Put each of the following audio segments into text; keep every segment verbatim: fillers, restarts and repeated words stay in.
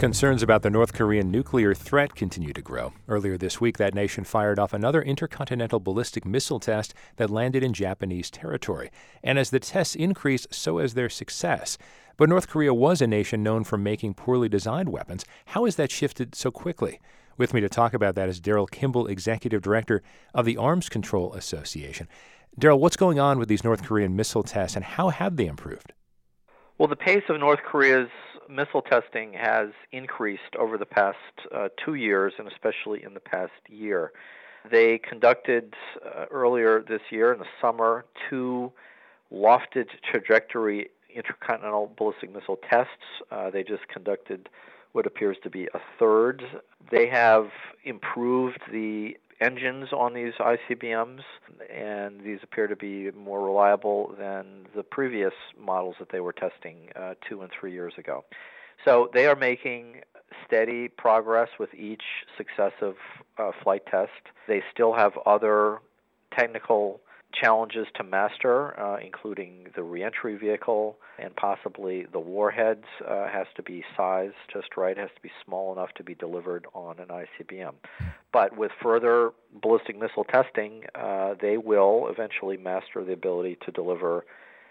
Concerns about the North Korean nuclear threat continue to grow. Earlier this week, that nation fired off another intercontinental ballistic missile test that landed in Japanese territory. And as the tests increase, so has their success. But North Korea was a nation known for making poorly designed weapons. How has that shifted so quickly? With me to talk about that is Daryl Kimball, Executive Director of the Arms Control Association. Daryl, what's going on with these North Korean missile tests, and how have they improved? Well, the pace of North Korea's missile testing has increased over the past uh, two years, and especially in the past year. They conducted uh, earlier this year in the summer two lofted trajectory intercontinental ballistic missile tests. Uh, they just conducted what appears to be a third. They have improved the engines on these I C B Ms, and these appear to be more reliable than the previous models that they were testing uh, two and three years ago. So they are making steady progress with each successive uh, flight test. They still have other technical challenges to master, uh, including the reentry vehicle and possibly the warheads. Uh, has to be sized just right, has to be small enough to be delivered on an I C B M. But with further ballistic missile testing, uh, they will eventually master the ability to deliver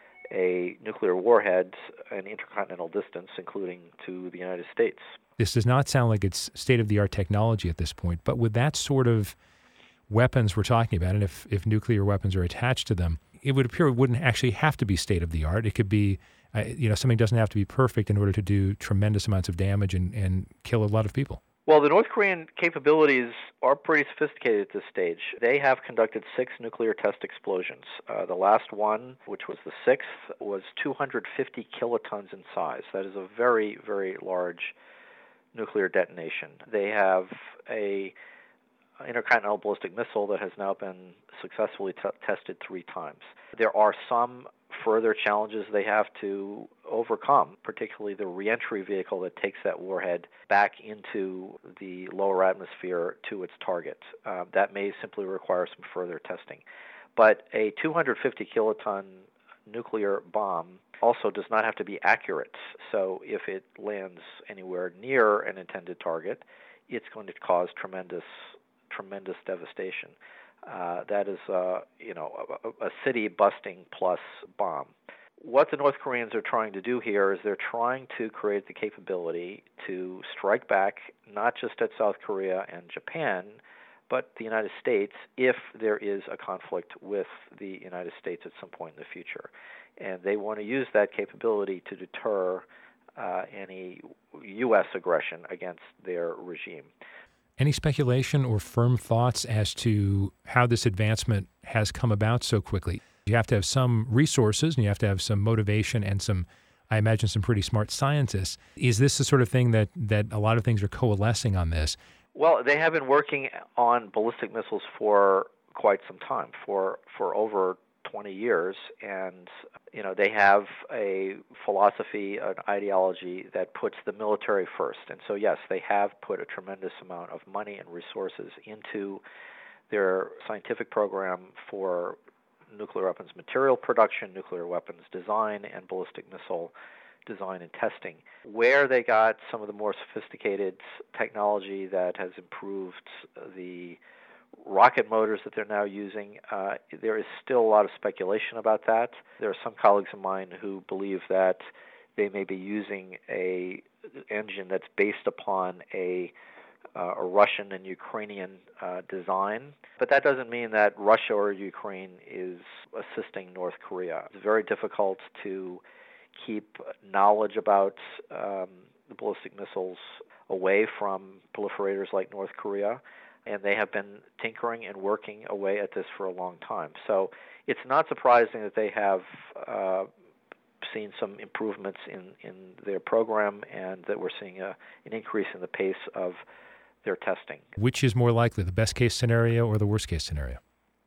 a nuclear warhead an intercontinental distance, including to the United States. This does not sound like it's state-of-the-art technology at this point, but with that sort of weapons we're talking about, and if, if nuclear weapons are attached to them, it would appear it wouldn't actually have to be state-of-the-art. It could be, uh, you know, something doesn't have to be perfect in order to do tremendous amounts of damage and, and kill a lot of people. Well, the North Korean capabilities are pretty sophisticated at this stage. They have conducted six nuclear test explosions. Uh, the last one, which was the sixth, was two hundred fifty kilotons in size. That is a very, very large nuclear detonation. They have a intercontinental ballistic missile that has now been successfully t- tested three times. There are some further challenges they have to overcome, particularly the reentry vehicle that takes that warhead back into the lower atmosphere to its target. Uh, that may simply require some further testing. But a two hundred fifty kiloton nuclear bomb also does not have to be accurate. So if it lands anywhere near an intended target, it's going to cause tremendous tremendous devastation. Uh, that is, uh, you know, a, a city-busting plus bomb. What the North Koreans are trying to do here is they're trying to create the capability to strike back not just at South Korea and Japan, but the United States if there is a conflict with the United States at some point in the future. And they want to use that capability to deter uh, any U S aggression against their regime. Any speculation or firm thoughts as to how this advancement has come about so quickly? You have to have some resources, and you have to have some motivation and some, I imagine, some pretty smart scientists. Is this the sort of thing that, that a lot of things are coalescing on this? Well, they have been working on ballistic missiles for quite some time, for, for over twenty years, and you know they have a philosophy, an ideology that puts the military first. And so, yes, they have put a tremendous amount of money and resources into their scientific program for nuclear weapons material production, nuclear weapons design, and ballistic missile design and testing. Where they got some of the more sophisticated technology that has improved the rocket motors that they're now using, uh, there is still a lot of speculation about that. There are some colleagues of mine who believe that they may be using a engine that's based upon a uh, a Russian and Ukrainian uh, design, but that doesn't mean that Russia or Ukraine is assisting North Korea. It's very difficult to keep knowledge about um, the ballistic missiles away from proliferators like North Korea, and they have been tinkering and working away at this for a long time. So it's not surprising that they have uh, seen some improvements in, in their program, and that we're seeing a, an increase in the pace of their testing. Which is more likely, the best case scenario or the worst case scenario?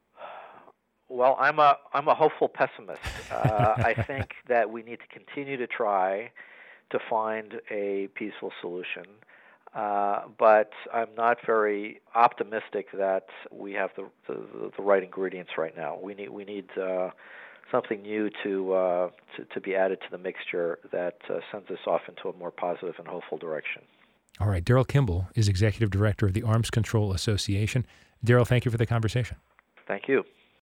Well, I'm a I'm a hopeful pessimist. Uh, I think that we need to continue to try to find a peaceful solution. Uh, but I'm not very optimistic that we have the, the, the right ingredients right now. We need we need uh, something new to, uh, to to be added to the mixture that uh, sends us off into a more positive and hopeful direction. All right. Daryl Kimball is Executive Director of the Arms Control Association. Daryl, thank you for the conversation. Thank you.